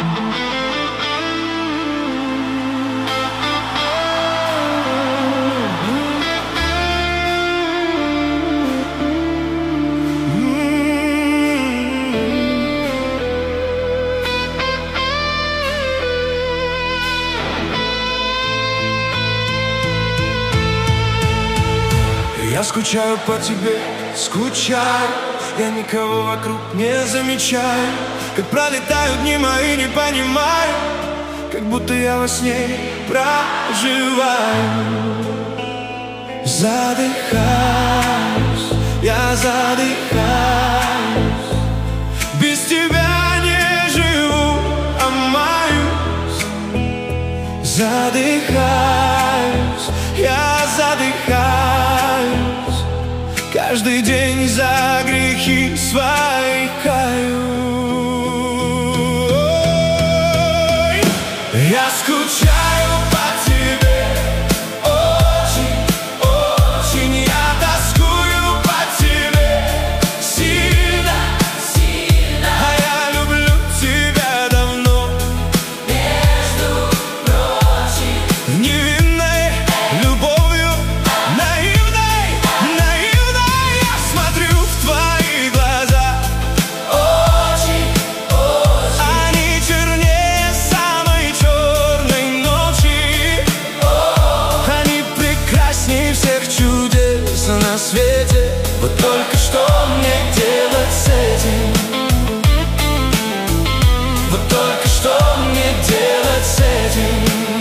Я скучаю по тебе, скучаю. Я никого вокруг не замечаю. Как пролетают дни мои, не понимаю. Как будто я во сне проживаю. Задыхаюсь, я задыхаюсь. Без тебя не живу, а маюсь. Задыхаюсь, я задыхаюсь. Каждый день за грехи свои каю. Я скучаю по тебе, очень, очень. Я тоскую по тебе сильно, сильно. А я люблю тебя давно, между прочим. Невинной любовью, наивной, наивной. Я смотрю в твои глаза, очень, очень. Они чернее самой черной ночи. Они прекрасней всех чудес на свете. Вот только что мне делать с этим? Вот только что мне делать с этим?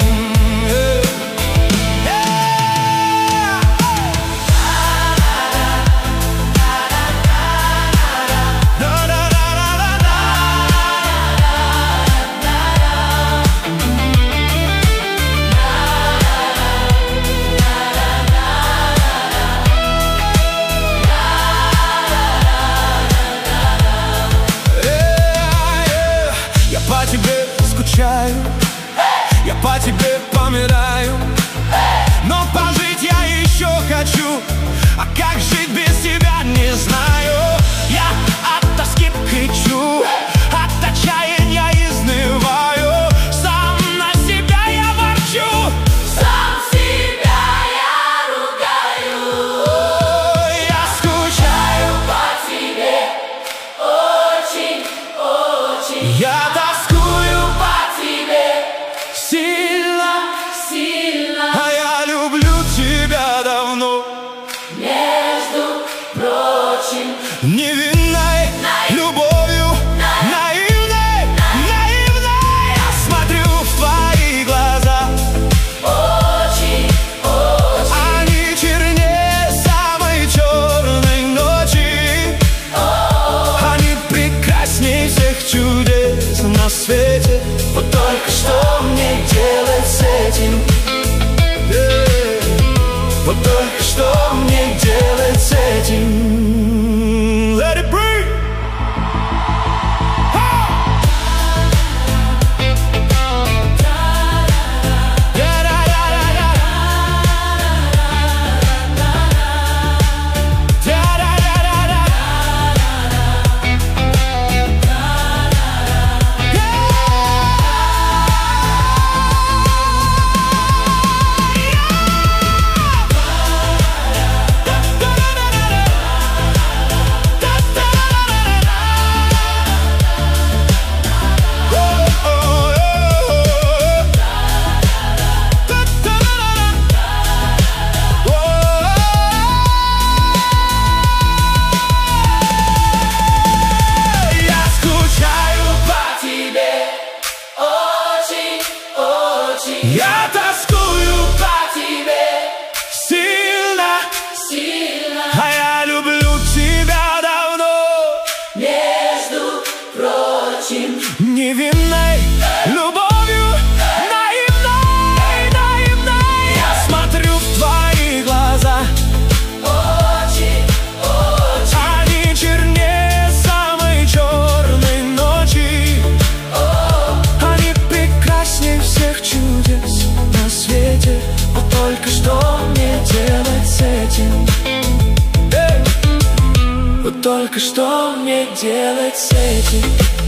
Я по тебе скучаю, я по тебе помираю. Но пожить я еще хочу, а как жить без тебя не знаю. Я от тоски кричу, от отчаяния изнываю. Сам на себя я ворчу, сам себя я ругаю. Я скучаю по тебе, очень, очень. Я тоскую по тебе сильно, сильно. А я люблю тебя давно, между прочим. Невинной любовью, наивной, наивной. Я смотрю в твои глаза, очень, очень. Они чернее самой черной ночи. Они прекрасней всех чудес на свете. Вот только что мне делать с этим? Вот только что мне делать с этим? Let it breathe. Я тоскую по тебе сильно, сильно. А я люблю тебя давно, между прочим. Невинной любовью, наивной, наивной. Я смотрю в твои глаза, очень, очень. Они чернее самой черной ночи. Они прекрасней всех чудес на свете. Вот только что мне делать с этим? Вот только что мне делать с этим?